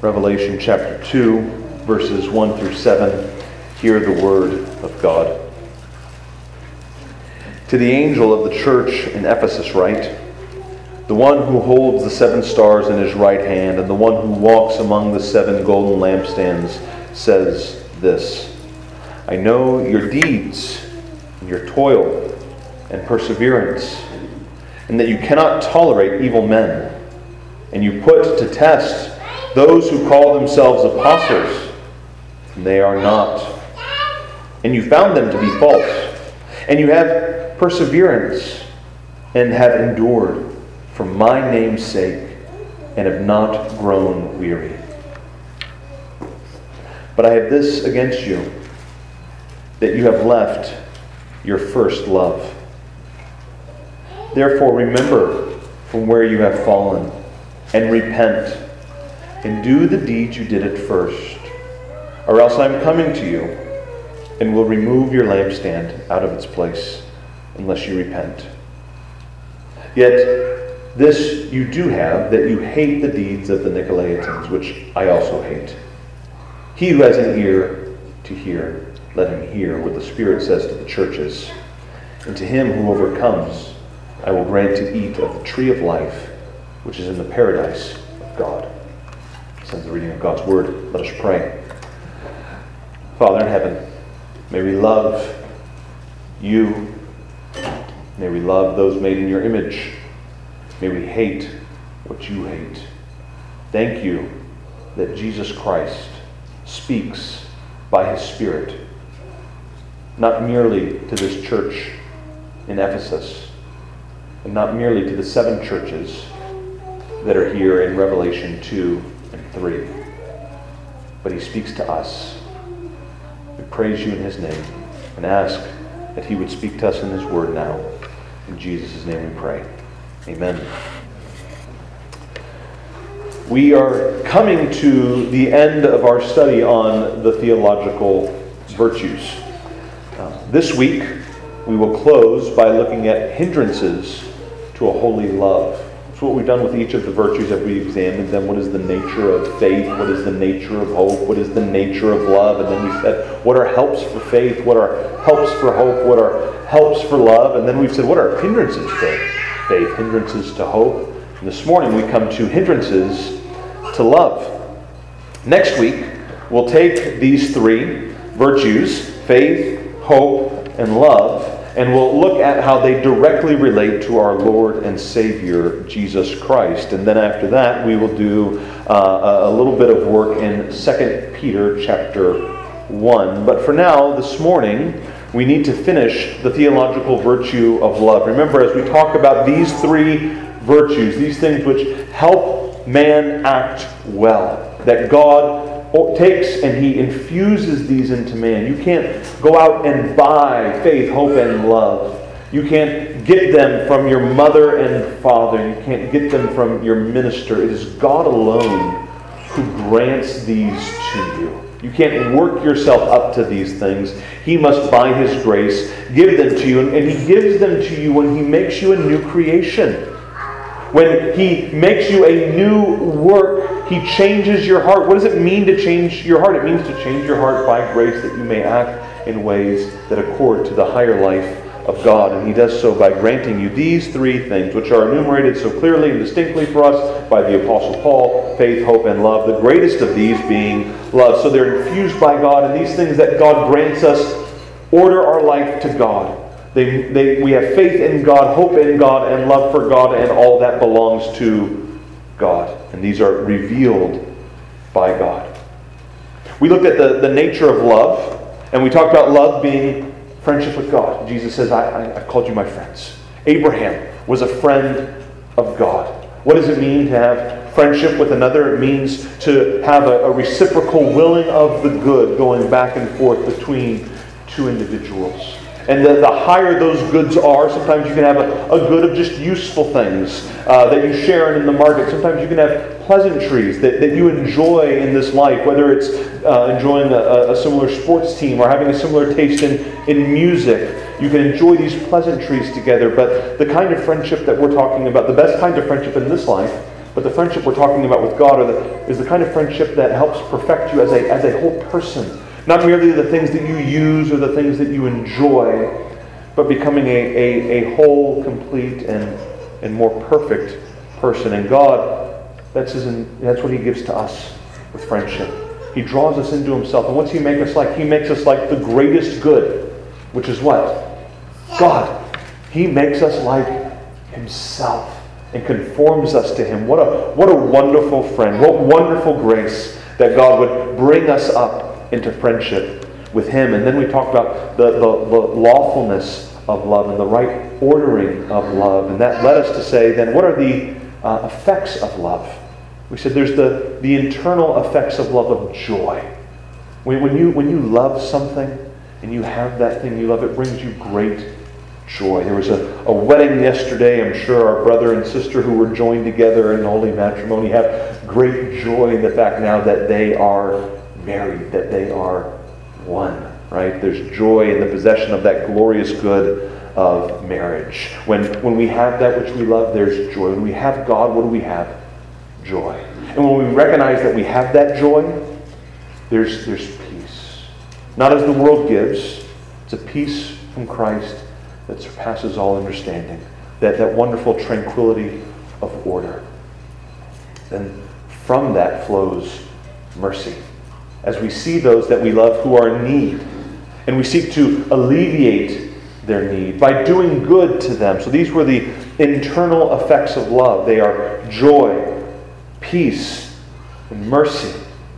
Revelation chapter 2, verses 1 through 7. Hear the word of God. To the angel of the church in Ephesus write, the one who holds the 7 stars in his right hand and the one who walks among the 7 golden lampstands says this, I know your deeds and your toil and perseverance, and that you cannot tolerate evil men, and you put to test those who call themselves apostles, and they are not. And you found them to be false. And you have perseverance, and have endured for my name's sake, and have not grown weary. But I have this against you, that you have left your first love. Therefore remember from where you have fallen, and repent, and do the deeds you did at first, or else I am coming to you, and will remove your lampstand out of its place, unless you repent. Yet this you do have, that you hate the deeds of the Nicolaitans, which I also hate. He who has an ear to hear, let him hear what the Spirit says to the churches. And to him who overcomes, I will grant to eat of the tree of life, which is in the paradise of God. This is the reading of God's word. Let us pray. Father in heaven, may we love you. May we love those made in your image. May we hate what you hate. Thank you that Jesus Christ speaks by his Spirit, not merely to this church in Ephesus, and not merely to the 7 churches that are here in Revelation 2 and 3, but he speaks to us. We praise you in his name and ask that he would speak to us in his word now. In Jesus' name we pray. Amen. We are coming to the end of our study on the theological virtues. This week we will close by looking at hindrances to a holy love. So what we've done with each of the virtues that we examined them. What is the nature of faith? What is the nature of hope? What is the nature of love? And then we said, what are helps for faith? What are helps for hope? What are helps for love? And then we've said, what are hindrances to faith? Hindrances to hope? And this morning we come to hindrances to love. Next week, we'll take these 3 virtues, faith, hope, and love, and we'll look at how they directly relate to our Lord and Savior, Jesus Christ. And then after that, we will do a little bit of work in 2 Peter chapter 1. But for now, this morning, we need to finish the theological virtue of love. Remember, as we talk about these 3 virtues, these things which help man act well, that God takes and he infuses these into man. You can't go out and buy faith, hope, and love. You can't get them from your mother and father. You can't get them from your minister. It is God alone who grants these to you. You can't work yourself up to these things. He must, by his grace, give them to you. And he gives them to you when he makes you a new creation. When he makes you a new work, he changes your heart. What does it mean to change your heart? It means to change your heart by grace, that you may act in ways that accord to the higher life of God. And he does so by granting you these 3 things, which are enumerated so clearly and distinctly for us by the Apostle Paul: faith, hope, and love. The greatest of these being love. So they're infused by God, and these things that God grants us order our life to God. We have faith in God, hope in God, and love for God, and all that belongs to God. And these are revealed by God. We looked at the nature of love, and we talked about love being friendship with God. Jesus says, I called you my friends. Abraham was a friend of God. What does it mean to have friendship with another? It means to have a reciprocal willing of the good going back and forth between 2 individuals. And the higher those goods are, sometimes you can have a good of just useful things that you share in the market. Sometimes you can have pleasantries that you enjoy in this life, whether it's enjoying a similar sports team or having a similar taste in music. You can enjoy these pleasantries together. But the kind of friendship that we're talking about, the best kind of friendship in this life, But the friendship we're talking about with God is the kind of friendship that helps perfect you as a whole person. Not merely the things that you use or the things that you enjoy, but becoming a whole, complete, and more perfect person. And God, that's what He gives to us with friendship. He draws us into Himself. And what's He make us like? He makes us like the greatest good, which is what? God. He makes us like Himself and conforms us to Him. What a wonderful friend. What wonderful grace that God would bring us up into friendship with Him. And then we talked about the lawfulness of love and the right ordering of love. And that led us to say, then, what are the effects of love? We said there's the internal effects of love of joy. When you love something and you have that thing you love, it brings you great joy. There was a wedding yesterday. I'm sure our brother and sister who were joined together in holy matrimony have great joy in the fact now that they are married, that they are one, right? There's joy in the possession of that glorious good of marriage. When we have that which we love, there's joy. When we have God, what do we have? Joy. And when we recognize that we have that joy, there's peace. Not as the world gives. It's a peace from Christ that surpasses all understanding. That wonderful tranquility of order. And from that flows mercy. As we see those that we love who are in need, and we seek to alleviate their need by doing good to them. So these were the internal effects of love. They are joy, peace, and mercy.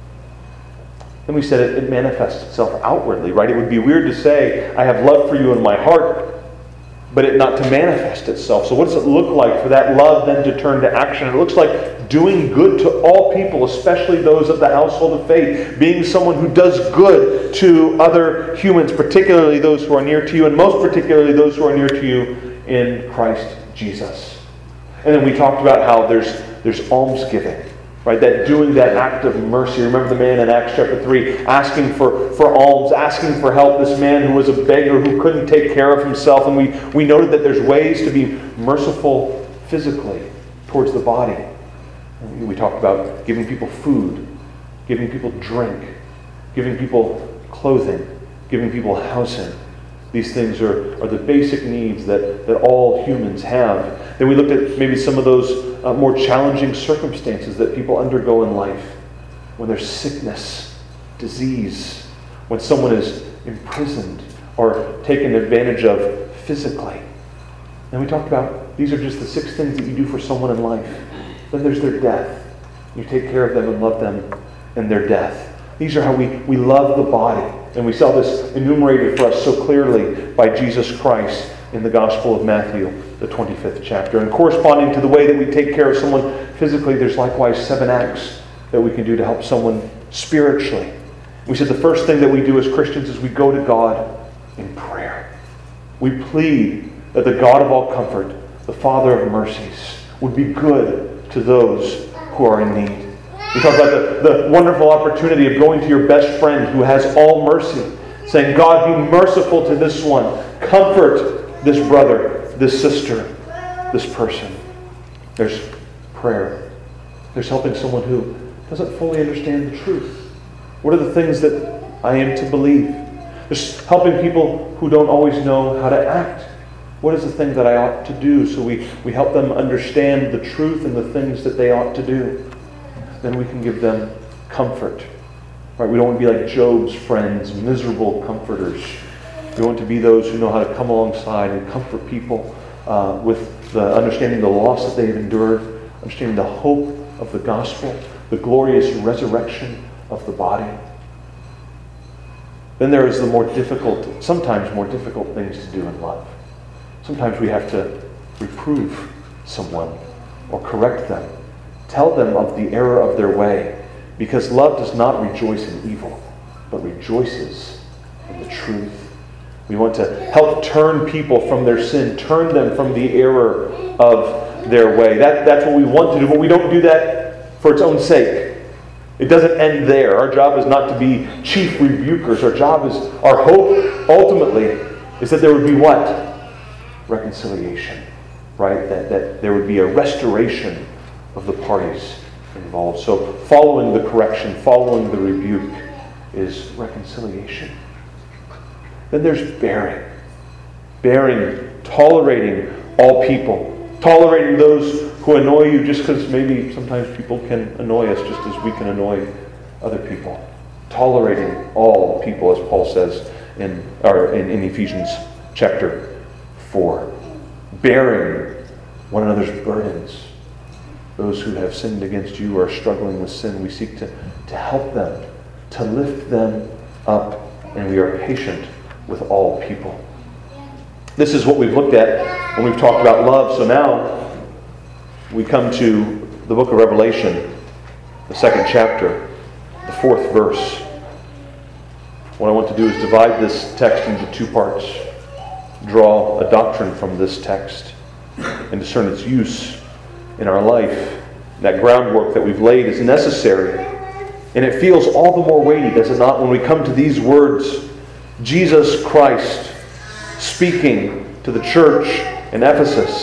Then we said it manifests itself outwardly, right? It would be weird to say, I have love for you in my heart, but it not to manifest itself. So what does it look like for that love then to turn to action? It looks like doing good to all people, especially those of the household of faith, being someone who does good to other humans, particularly those who are near to you, and most particularly those who are near to you in Christ Jesus. And then we talked about how there's almsgiving, right? That doing that act of mercy. Remember the man in Acts chapter 3 asking for alms, asking for help. This man who was a beggar who couldn't take care of himself. And we noted that there's ways to be merciful physically towards the body. And we talked about giving people food, giving people drink, giving people clothing, giving people housing. These things are the basic needs that all humans have. Then we looked at maybe some of those more challenging circumstances that people undergo in life. When there's sickness, disease, when someone is imprisoned or taken advantage of physically. And we talked about these are just the 6 things that you do for someone in life. Then there's their death. You take care of them and love them in their death. These are how we love the body. And we saw this enumerated for us so clearly by Jesus Christ in the Gospel of Matthew, the 25th chapter. And corresponding to the way that we take care of someone physically, there's likewise 7 acts that we can do to help someone spiritually. We said the first thing that we do as Christians is we go to God in prayer. We plead that the God of all comfort, the Father of mercies, would be good to those who are in need. We talk about the wonderful opportunity of going to your best friend who has all mercy, saying, God, be merciful to this one. Comfort this brother, this sister, this person. There's prayer. There's helping someone who doesn't fully understand the truth. What are the things that I am to believe? There's helping people who don't always know how to act. What is the thing that I ought to do? So we help them understand the truth and the things that they ought to do. Then we can give them comfort. Right? We don't want to be like Job's friends, miserable comforters. We want to be those who know how to come alongside and comfort people with the understanding the loss that they have endured, understanding the hope of the gospel, the glorious resurrection of the body. Then there is the sometimes more difficult things to do in love. Sometimes we have to reprove someone or correct them. Tell them of the error of their way, because love does not rejoice in evil, but rejoices in the truth. We want to help turn people from their sin, turn them from the error of their way. That's what we want to do, but we don't do that for its own sake. It doesn't end there. Our job is not to be chief rebukers. Our hope ultimately is that there would be what? Reconciliation, right? That there would be a restoration of the parties involved. So following the correction, following the rebuke is reconciliation. Then there's bearing. Bearing, tolerating all people. Tolerating those who annoy you just because maybe sometimes people can annoy us just as we can annoy other people. Tolerating all people, as Paul says in Ephesians chapter 4. Bearing one another's burdens. Those who have sinned against you or are struggling with sin, we seek to help them, to lift them up, and we are patient with all people. This is what we've looked at when we've talked about love. So now we come to the book of Revelation, the 2nd chapter, the 4th verse. What I want to do is divide this text into 2 parts, draw a doctrine from this text, and discern its use in our life. That groundwork that we've laid is necessary, and it feels all the more weighty, does it not, when we come to these words, Jesus Christ speaking to the church in Ephesus.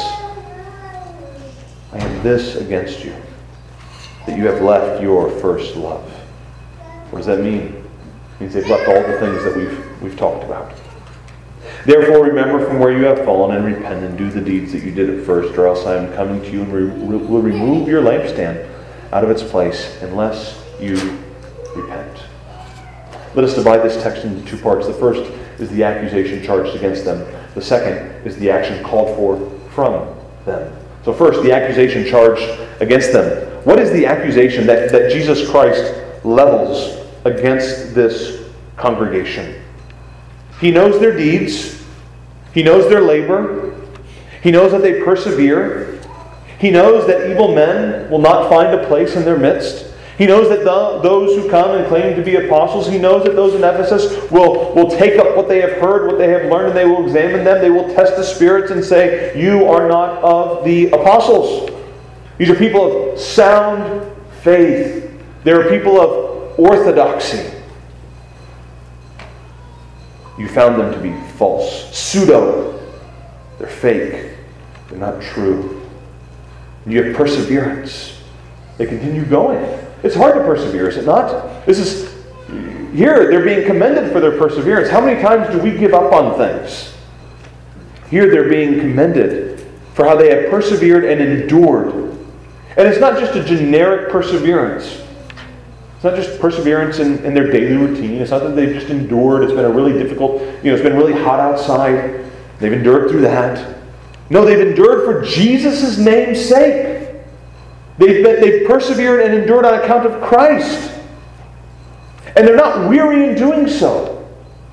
I have this against you, that you have left your first love. What does that mean? It means they've left all the things that we've talked about. Therefore remember from where you have fallen and repent and do the deeds that you did at first, or else I am coming to you and will remove your lampstand out of its place unless you repent. Let us divide this text into 2 parts. The first is the accusation charged against them. The second is the action called for from them. So first, the accusation charged against them. What is the accusation that Jesus Christ levels against this congregation? He knows their deeds. He knows their labor. He knows that they persevere. He knows that evil men will not find a place in their midst. He knows that those who come and claim to be apostles, he knows that those in Ephesus will take up what they have heard, what they have learned, and they will examine them. They will test the spirits and say, you are not of the apostles. These are people of sound faith. They are people of orthodoxy. You found them to be false, pseudo. They're fake. They're not true. And you have perseverance. They continue going. It's hard to persevere, is it not? Here, they're being commended for their perseverance. How many times do we give up on things? Here, they're being commended for how they have persevered and endured. And it's not just a generic perseverance. It's not just perseverance in their daily routine. It's not that they've just endured. It's been a really difficult, it's been really hot outside. They've endured through that. No, they've endured for Jesus' name's sake. They've persevered and endured on account of Christ. And they're not weary in doing so.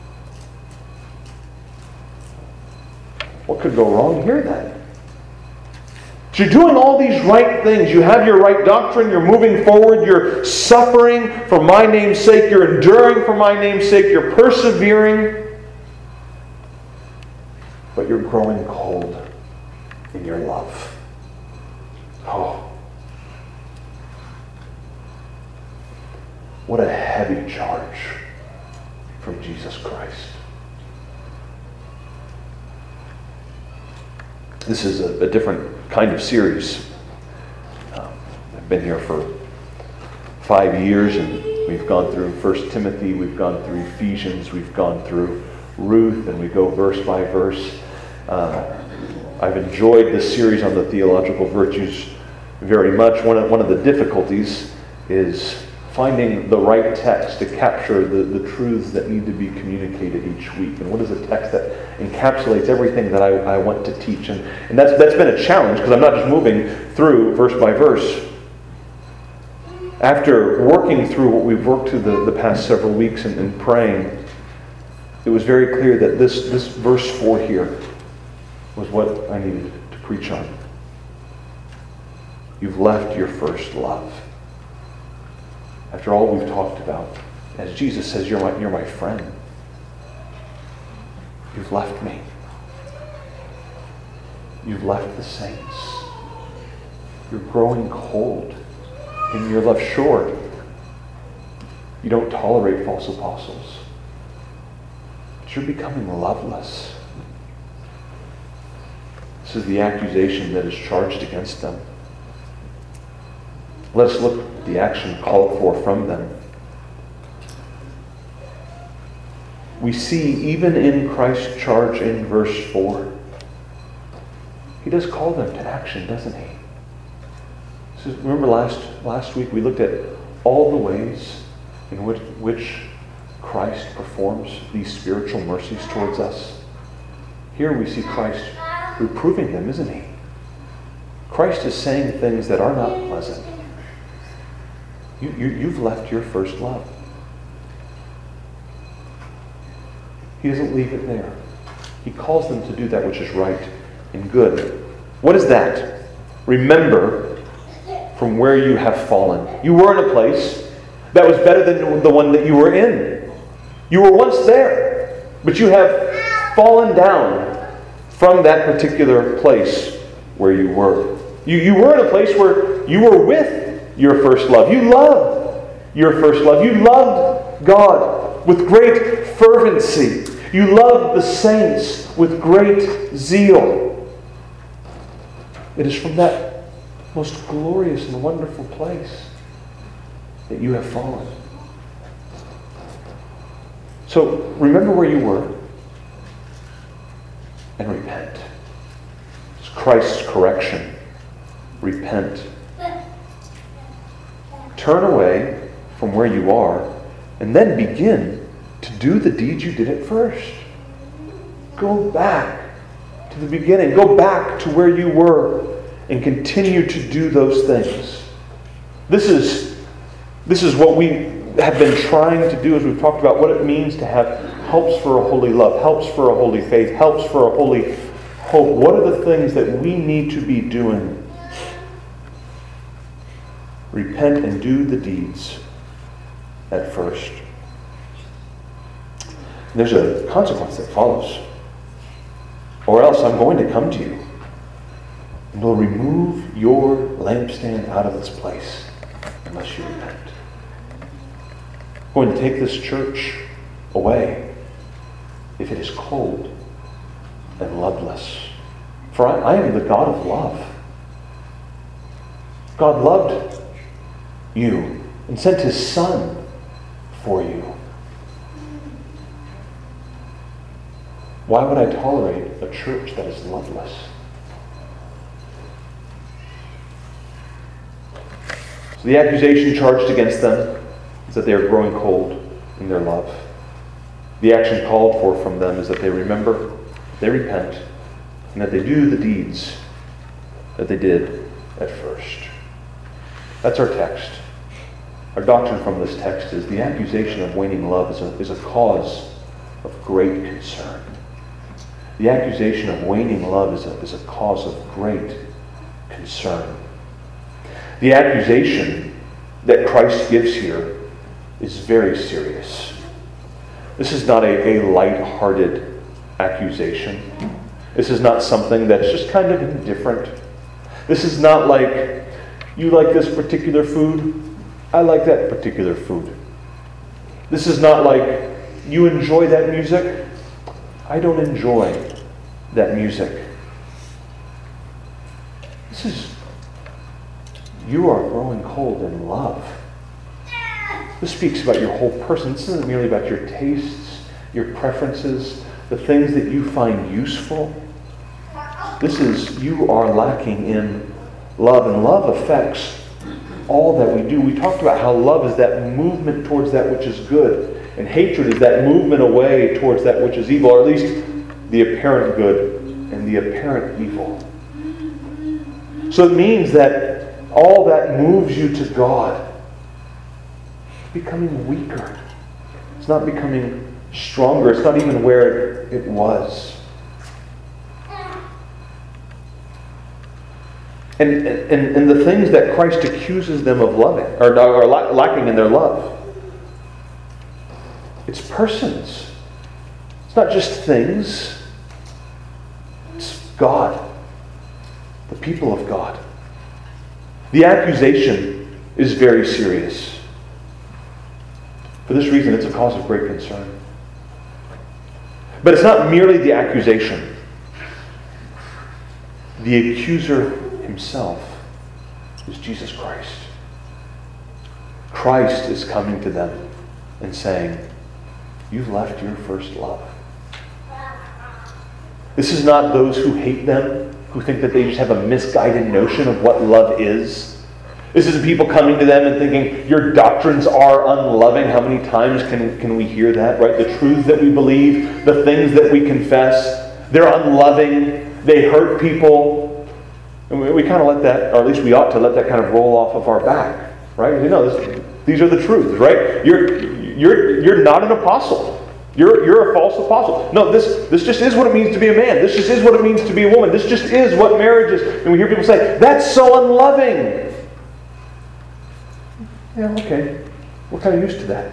What could go wrong here then? So you're doing all these right things. You have your right doctrine. You're moving forward. You're suffering for my name's sake. You're enduring for my name's sake. You're persevering. But you're growing cold in your love. Oh. What a heavy charge from Jesus Christ. This is a different kind of series. I've been here for 5 years, and we've gone through 1 Timothy, we've gone through Ephesians, we've gone through Ruth, and we go verse by verse. I've enjoyed this series on the theological virtues very much. One of the difficulties is finding the right text to capture the truths that need to be communicated each week. And what is a text that encapsulates everything that I want to teach? And that's been a challenge, because I'm not just moving through verse by verse. After working through what we've worked through the past several weeks and praying, it was very clear that this verse 4 here was what I needed to preach on. You've left your first love. After all we've talked about, as Jesus says, you're my friend. You've left me. You've left the saints. You're growing cold in your love. Sure, you don't tolerate false apostles, but you're becoming loveless. This is the accusation that is charged against them. Let us look at the action called for from them. We see even in Christ's charge in verse 4, he does call them to action, doesn't he? So remember last week we looked at all the ways in which Christ performs these spiritual mercies towards us. Here we see Christ reproving them, isn't he? Christ is saying things that are not pleasant. You've left your first love. He doesn't leave it there. He calls them to do that which is right and good. What is that? Remember from where you have fallen. You were in a place that was better than the one that you were in. You were once there, but you have fallen down from that particular place where you were. You were in a place where you were with your first love. You loved your first love. You loved God with great fervency. You loved the saints with great zeal. It is from that most glorious and wonderful place that you have fallen. So remember where you were and repent. It's Christ's correction. Repent. Turn away from where you are and then begin to do the deeds you did at first. Go back to the beginning. Go back to where you were and continue to do those things. This is what we have been trying to do as we've talked about what it means to have helps for a holy love, helps for a holy faith, helps for a holy hope. What are the things that we need to be doing? Repent and do the deeds at first. There's a consequence that follows. Or else I'm going to come to you and will remove your lampstand out of its place unless you repent. I'm going to take this church away if it is cold and loveless. For I am the God of love. God loved you and sent His Son for you. Why would I tolerate a church that is loveless? So the accusation charged against them is that they are growing cold in their love. The action called for from them is that they remember, they repent, and that they do the deeds that they did at first. That's our text. Our doctrine from this text is the accusation of waning love is a cause of great concern. The accusation of waning love is a cause of great concern. The accusation that Christ gives here is very serious. This is not a light-hearted accusation. This is not something that's just kind of indifferent. This is not like, you like this particular food, I like that particular food. This is not like, you enjoy that music, I don't enjoy that music. This is, you are growing cold in love. This speaks about your whole person. This isn't merely about your tastes, your preferences, the things that you find useful. This is, you are lacking in love, and love affects all that we do. We talked about how love is that movement towards that which is good, and hatred is that movement away towards that which is evil, or at least the apparent good and the apparent evil. So it means that all that moves you to God is becoming weaker. It's not becoming stronger. It's not even where it was. And the things that Christ accuses them of loving, or lacking in their love, it's persons. It's not just things. It's God. The people of God. The accusation is very serious. For this reason, it's a cause of great concern. But it's not merely the accusation. The accuser himself is Jesus Christ. Christ is coming to them and saying, you've left your first love. This is not those who hate them, who think that they just have a misguided notion of what love is. This is people coming to them and thinking, your doctrines are unloving. How many times can we hear that, right? The truths that we believe, the things that we confess, they're unloving. They hurt people. And we kind of let that, or at least we ought to let that kind of roll off of our back, right? These are the truths, right? You're not an apostle. You're a false apostle. No, this just is what it means to be a man. This just is what it means to be a woman. This just is what marriage is. And we hear people say, that's so unloving. Yeah, okay. We're kind of used to that.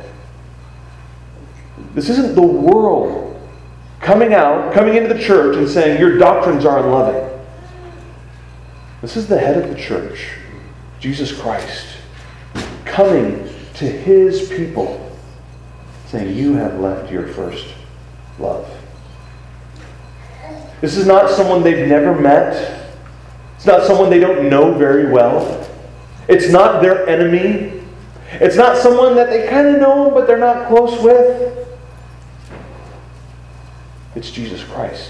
This isn't the world coming into the church and saying, your doctrines are unloving. This is the head of the church, Jesus Christ, coming to his people, saying, you have left your first love. This is not someone they've never met. It's not someone they don't know very well. It's not their enemy. It's not someone that they kind of know, but they're not close with. It's Jesus Christ.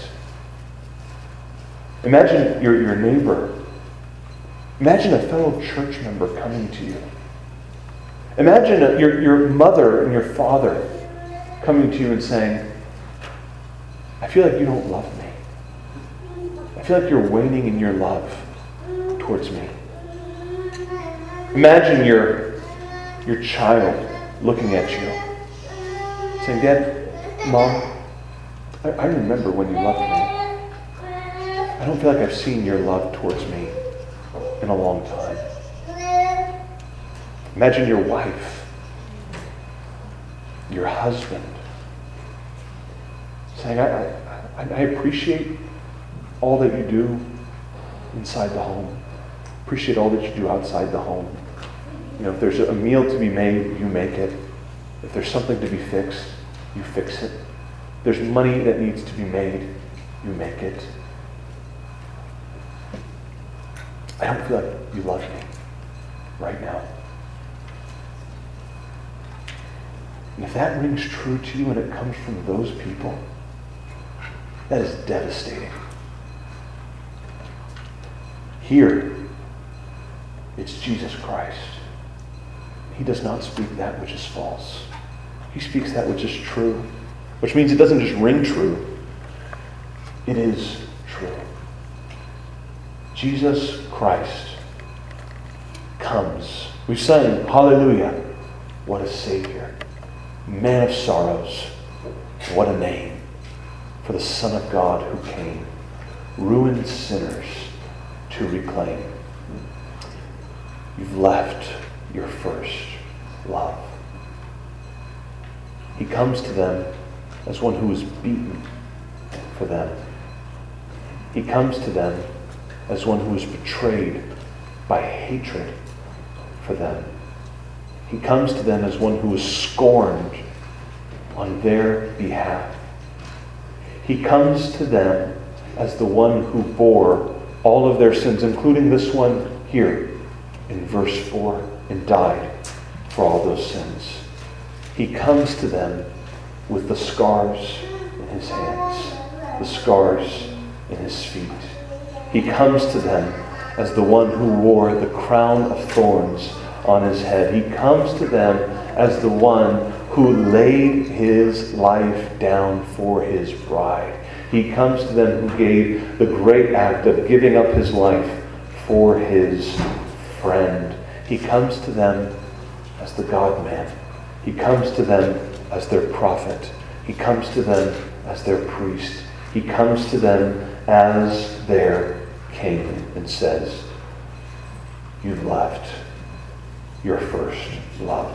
Imagine your neighbor. Imagine a fellow church member coming to you. Imagine your mother and your father coming to you and saying, I feel like you don't love me. I feel like you're waning in your love towards me. Imagine your child looking at you, saying, Dad, Mom, I remember when you loved me. I don't feel like I've seen your love towards me in a long time. Imagine your wife, your husband, saying, I appreciate all that you do inside the home. Appreciate all that you do outside the home. If there's a meal to be made, you make it. If there's something to be fixed, you fix it. If there's money that needs to be made, you make it. I don't feel like you love me right now. And if that rings true to you and it comes from those people, that is devastating. Here, it's Jesus Christ. He does not speak that which is false. He speaks that which is true, which means it doesn't just ring true. It is true. Jesus Christ comes. We sang, hallelujah, what a Savior. Man of sorrows, what a name for the Son of God who came, ruined sinners to reclaim. You've left your first love. He comes to them as one who was beaten for them. He comes to them as one who was betrayed by hatred for them. He comes to them as one who was scorned on their behalf. He comes to them as the one who bore all of their sins, including this one here in verse 4, and died for all those sins. He comes to them with the scars in his hands, the scars in his feet. He comes to them as the one who wore the crown of thorns on his head. He comes to them as the one who laid his life down for his bride. He comes to them who gave the great act of giving up his life for his friend. He comes to them as the God-man. He comes to them as their prophet. He comes to them as their priest. He comes to them as their king and says, you've left your first love.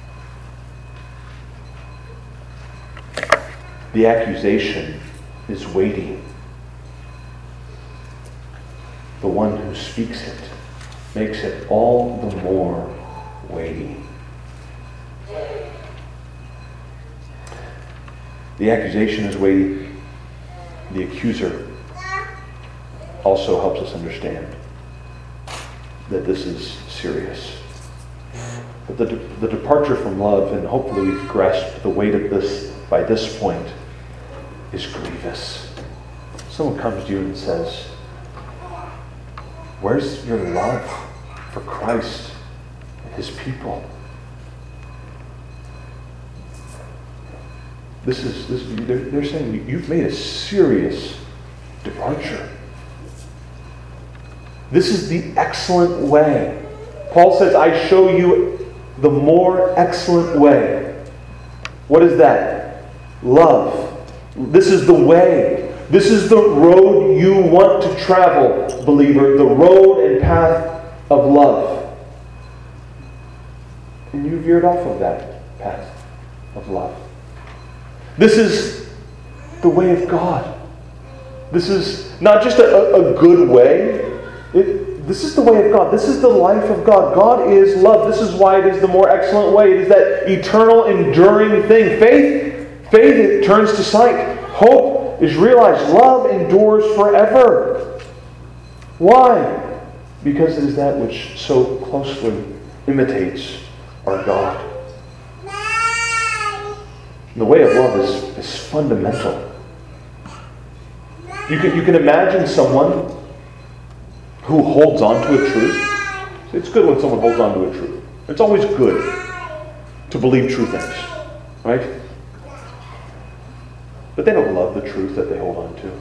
The accusation is weighty. The one who speaks it makes it all the more weighty. The accusation is weighty. The accuser also helps us understand that this is serious. But the departure from love, and hopefully we've grasped the weight of this by this point, is grievous. Someone comes to you and says, where's your love for Christ and His people? They're saying you've made a serious departure. This is the excellent way. Paul says, I show you the more excellent way. What is that? Love. This is the way. This is the road you want to travel, believer. The road and path of love. And you veered off of that path of love. This is the way of God. This is not just a good way. This is the way of God. This is the life of God. God is love. This is why it is the more excellent way. It is that eternal, enduring thing. Faith, it turns to sight. Hope is realized. Love endures forever. Why? Because it is that which so closely imitates our God. And the way of love is fundamental. You can imagine someone who holds on to a truth. It's good when someone holds on to a truth. It's always good to believe true things, right? But they don't love the truth that they hold on to.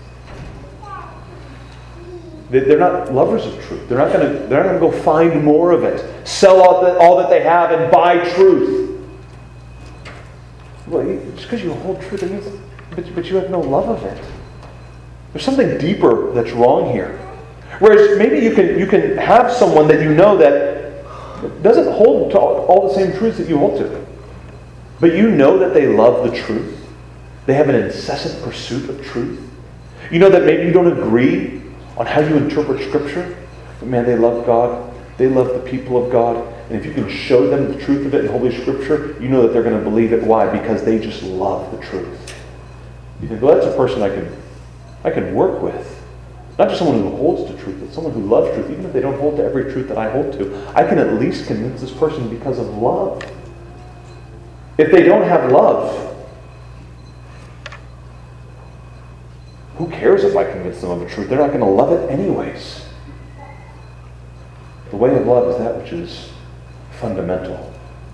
They're not lovers of truth. They're not going to go find more of it, sell all that they have, and buy truth. Well, just because you hold truth, but you have no love of it. There's something deeper that's wrong here. Whereas maybe you can have someone that you know that doesn't hold to all the same truths that you hold to. But you know that they love the truth. They have an incessant pursuit of truth. You know that maybe you don't agree on how you interpret Scripture. But man, they love God. They love the people of God. And if you can show them the truth of it in Holy Scripture, you know that they're going to believe it. Why? Because they just love the truth. You think, well, that's a person I can work with. Not just someone who holds to truth, but someone who loves truth. Even if they don't hold to every truth that I hold to, I can at least convince this person because of love. If they don't have love, who cares if I convince them of the truth? They're not going to love it anyways. The way of love is that which is fundamental.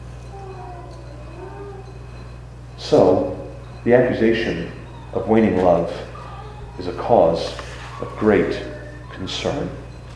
So, the accusation of waning love is a cause of great concern.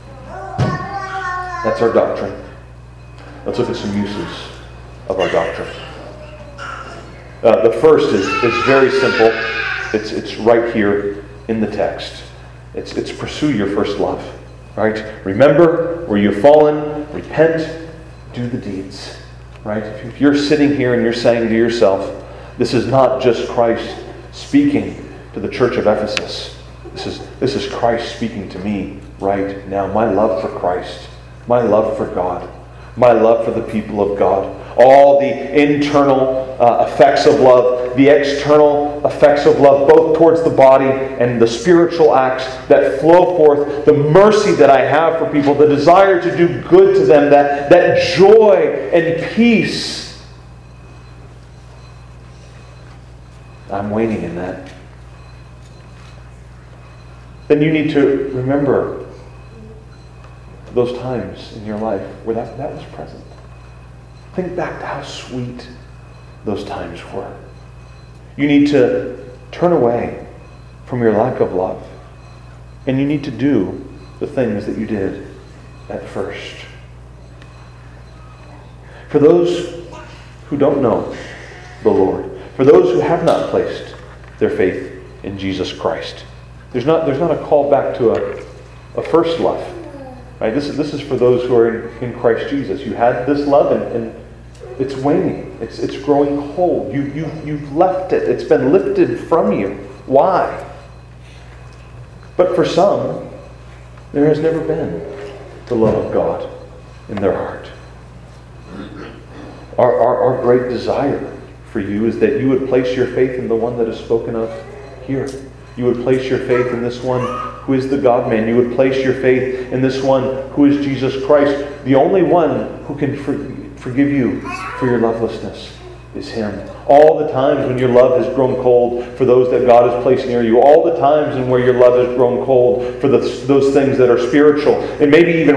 That's our doctrine. Let's look at some uses of our doctrine. The first is very simple. It's right here in the text. It's pursue your first love. Right? Remember where you've fallen, repent, do the deeds. Right? If you're sitting here and you're saying to yourself, this is not just Christ speaking to the church of Ephesus. This is Christ speaking to me right now. My love for Christ, my love for God, my love for the people of God. All the internal effects of love, the external effects of love, both towards the body and the spiritual acts that flow forth, the mercy that I have for people, the desire to do good to them, that joy and peace. I'm waning in that. Then you need to remember those times in your life where that was present. Think back to how sweet those times were. You need to turn away from your lack of love. And you need to do the things that you did at first. For those who don't know the Lord, for those who have not placed their faith in Jesus Christ, there's not a call back to a first love. Right? This is for those who are in Christ Jesus. You had this love and it's waning. It's growing cold. You've left it. It's been lifted from you. Why? But for some, there has never been the love of God in their heart. Our great desire for you is that you would place your faith in the one that is spoken of here. You would place your faith in this one who is the God-man. You would place your faith in this one who is Jesus Christ, the only one who can forgive you for your lovelessness is Him. All the times when your love has grown cold for those that God has placed near you. All the times in where your love has grown cold for those things that are spiritual. And maybe even